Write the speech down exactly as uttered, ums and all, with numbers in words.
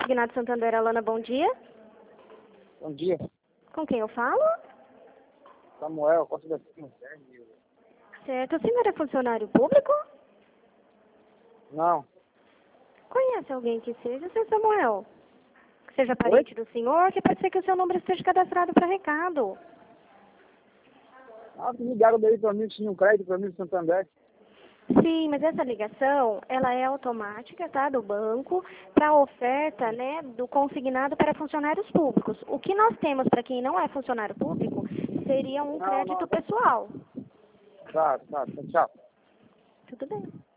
Consignado Santander, Alana, bom dia. Bom dia. Com quem eu falo? Samuel, Costa da Silva. Certo. O senhor é funcionário público? Não. Conhece alguém que seja, seu Samuel? Que seja parente do senhor, que pode ser que o seu número esteja cadastrado para recado. Ah, que ligaram daí para mim que tinha um crédito para mim do Santander. Sim, mas essa ligação, ela é automática, tá, do banco, para oferta, né, do consignado para funcionários públicos. O que nós temos para quem não é funcionário público seria um Não, crédito não. pessoal. Tá, tá, tchau. Tudo bem.